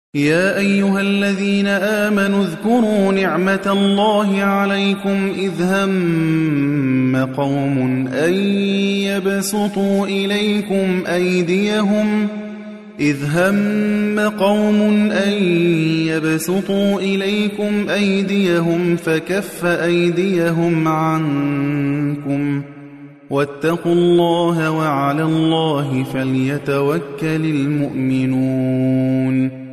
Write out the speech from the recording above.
يا أيها الذين آمنوا اذكروا نعمة الله عليكم إذ هم قوم أن يبسطوا إليكم أيديهم فكف أيديهم عنكم واتقوا الله وعلى الله فليتوكل المؤمنون